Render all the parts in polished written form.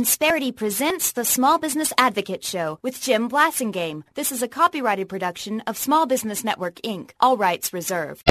Insperity presents the Small Business Advocate Show with Jim Blasingame. This is a copyrighted production of Small Business Network, Inc. All rights reserved.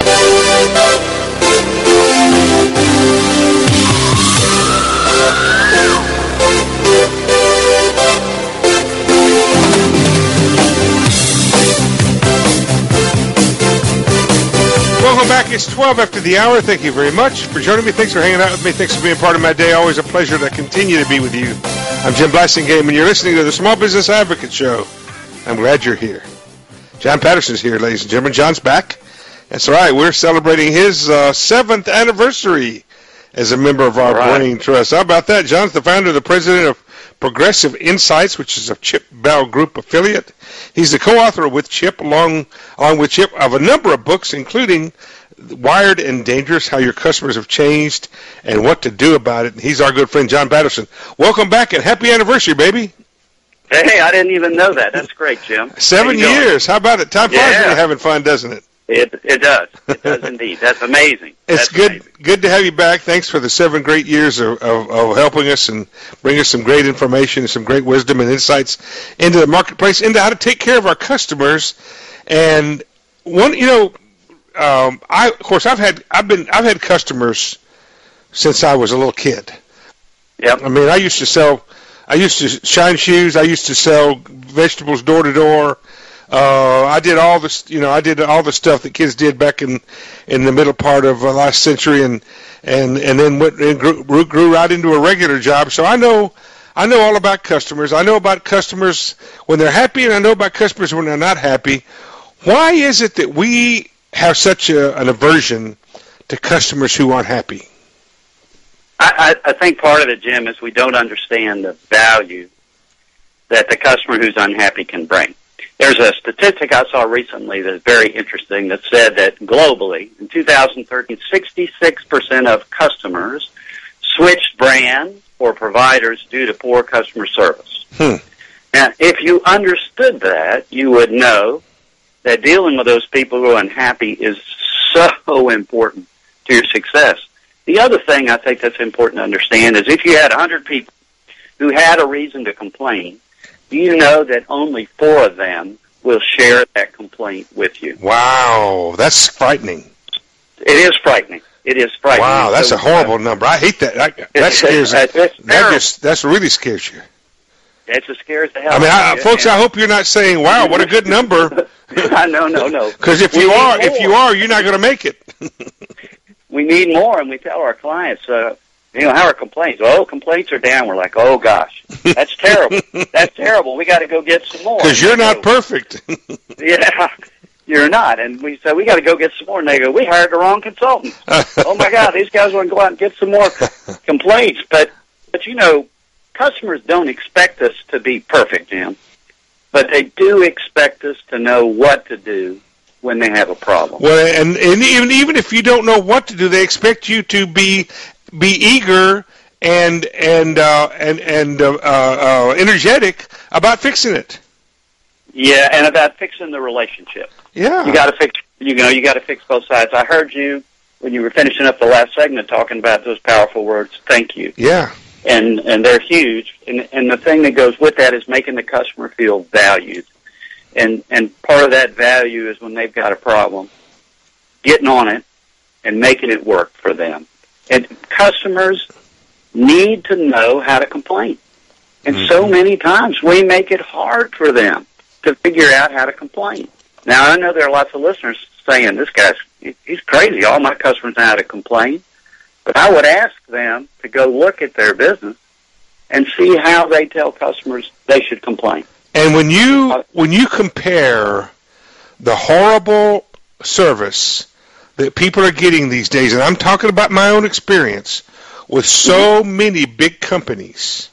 Welcome back. It's 12 after the hour. Thank you very much for joining me. Thanks for hanging out with me. Thanks for being part of my day. Always a pleasure to continue to be with you. I'm Jim Blasingame, and you're listening to the Small Business Advocate Show. I'm glad you're here. John Patterson's here, ladies and gentlemen. John's back. That's right. We're celebrating his 7th anniversary as a member of our Brain Trust. How about that? John's the founder and the president of Progressive Insights, which is a Chip Bell Group affiliate. He's the co-author with Chip, along with Chip, of a number of books, including Wired and Dangerous, How Your Customers Have Changed and What to Do About It. And he's our good friend, John Patterson. Welcome back and happy anniversary, baby. Hey, I didn't even know that. That's great, Jim. 7 years. How about it? Time flies when you're having fun, doesn't it? It does. It does indeed. That's amazing. It's good to have you back. Thanks for the 7 great years of helping us and bringing us some great information and some great wisdom and insights into the marketplace, into how to take care of our customers. And one, I've had customers since I was a little kid. Yep. I mean, I used to shine shoes. I used to sell vegetables door to door. I did all this, I did all the stuff that kids did back in the middle part of last century, and then went and grew right into a regular job. So I know all about customers. I know about customers when they're happy, and I know about customers when they're not happy. Why is it that we have such an aversion to customers who aren't happy? I think part of it, Jim, is we don't understand the value that the customer who's unhappy can bring. There's a statistic I saw recently that's very interesting that said that globally, in 2013, 66% of customers switched brands or providers due to poor customer service. Now, if you understood that, you would know that dealing with those people who are unhappy is so important to your success. The other thing I think that's important to understand is if you had 100 people who had a reason to complain, you know that only 4 of them will share that complaint with you. Wow, that's frightening. It is frightening. It is frightening. Wow, that's a horrible number. I hate that. That scares that really scares you. It scares the hell out of you. Folks, I hope you're not saying, wow, what a good number. No. Because if you are, you're not going to make it. We need more, and we tell our clients, how are complaints? Oh, complaints are down. We're like, oh, gosh, that's terrible. That's terrible. We got to go get some more. Because you're not perfect. Yeah, you're not. And we say, we got to go get some more. And they go, we hired the wrong consultant. Oh, my God, these guys want to go out and get some more complaints. But customers don't expect us to be perfect, Jim. But they do expect us to know what to do when they have a problem. Well, and even if you don't know what to do, they expect you to be eager and energetic about fixing it. Yeah, and about fixing the relationship. Yeah, you got to fix. You got to fix both sides. I heard you when you were finishing up the last segment talking about those powerful words. Thank you. Yeah, and they're huge. And the thing that goes with that is making the customer feel valued. And part of that value is when they've got a problem, getting on it and making it work for them. And customers need to know how to complain. And so many times we make it hard for them to figure out how to complain. Now, I know there are lots of listeners saying, this guy's, he's crazy. All my customers know how to complain. But I would ask them to go look at their business and see how they tell customers they should complain. And when you compare the horrible service that people are getting these days, and I'm talking about my own experience with so many big companies,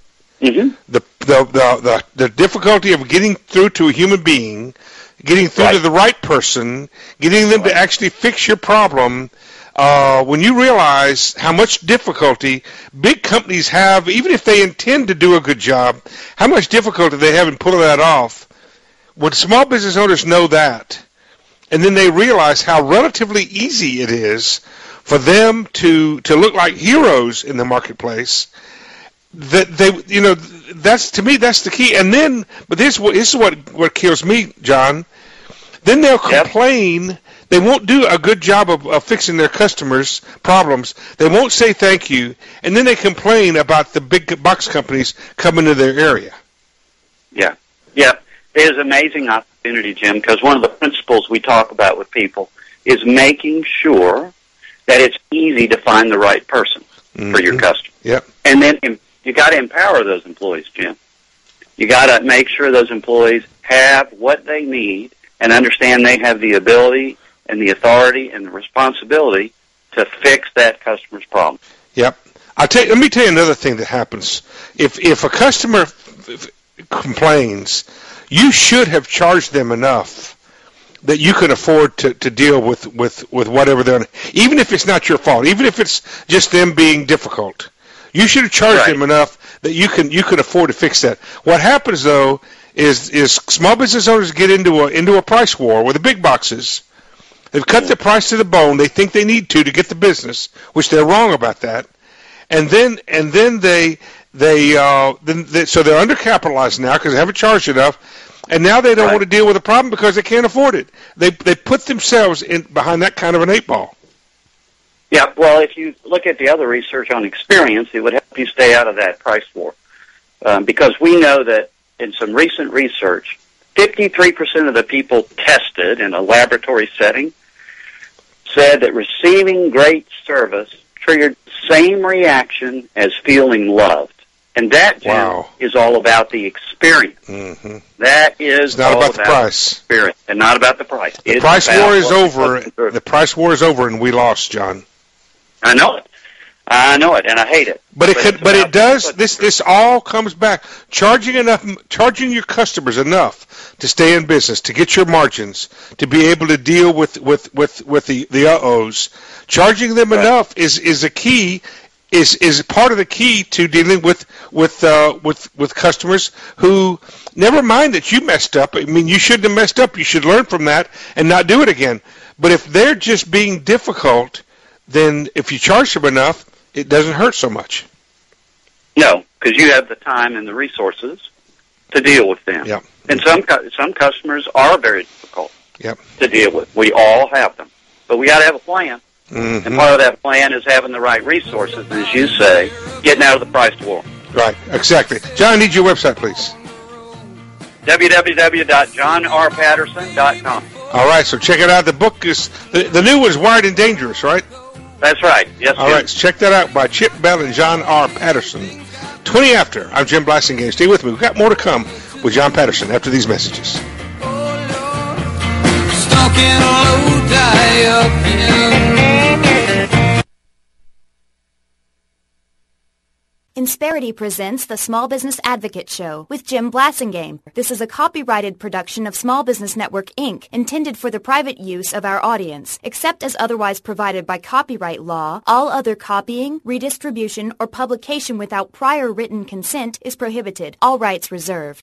the difficulty of getting through to a human being, getting through to the right person, getting them to actually fix your problem, when you realize how much difficulty big companies have, even if they intend to do a good job, how much difficulty they have in pulling that off, when small business owners know that, and then they realize how relatively easy it is for them to look like heroes in the marketplace, that that's, to me, that's the key. And then, but this is what kills me, John. Then they'll complain. Yep. They won't do a good job of fixing their customers' problems. They won't say thank you, and then they complain about the big box companies coming to their area. Yeah. There's amazing opportunity, Jim, because one of the principles we talk about with people is making sure that it's easy to find the right person for your customer. Yep. And then you got to empower those employees, Jim. You got to make sure those employees have what they need and understand they have the ability and the authority and the responsibility to fix that customer's problem. Yep. Let me tell you another thing that happens. If a customer complains, you should have charged them enough that you can afford to deal with whatever they're, even if it's not your fault, even if it's just them being difficult. You should have charged them enough that you can afford to fix that. What happens though is small business owners get into a price war with the big boxes. They've cut the price to the bone. They think they need to get the business, which they're wrong about that. And then so they're undercapitalized now because they haven't charged enough, and now they don't want to deal with the problem because they can't afford it. They put themselves behind that kind of an 8-ball. Yeah, well, if you look at the other research on experience, it would help you stay out of that price war, because we know that in some recent research, 53% of the people tested in a laboratory setting said that receiving great service triggered the same reaction as feeling loved. And that, Jim, is all about the experience. Mm-hmm. That is not all about the price. Experience, and not about the price. The price war is over. The price war is over, and we lost, John. I know it, and I hate it. But it does. This all comes back. Charging your customers enough to stay in business, to get your margins, to be able to deal with the uh-ohs. Charging them enough is a key. Is part of the key to dealing with customers who, never mind that you messed up. I mean, you shouldn't have messed up. You should learn from that and not do it again. But if they're just being difficult, then if you charge them enough, it doesn't hurt so much. No, because you have the time and the resources to deal with them. Yep. And some customers are very difficult to deal with. We all have them, but we got to have a plan. Mm-hmm. And part of that plan is having the right resources, and as you say, getting out of the price war. Right, exactly. John, I need your website, please. www.johnrpatterson.com. All right, so check it out. The book is, the new one is Wired and Dangerous, right? That's right, yes. All right, so check that out by Chip Bell and John R. Patterson. 20 after. I'm Jim Blasingame. Stay with me. We've got more to come with John Patterson after these messages. Stuck in a low die-up Insperity presents the Small Business Advocate Show with Jim Blasingame. This is a copyrighted production of Small Business Network, Inc., intended for the private use of our audience. Except as otherwise provided by copyright law, all other copying, redistribution, or publication without prior written consent is prohibited. All rights reserved.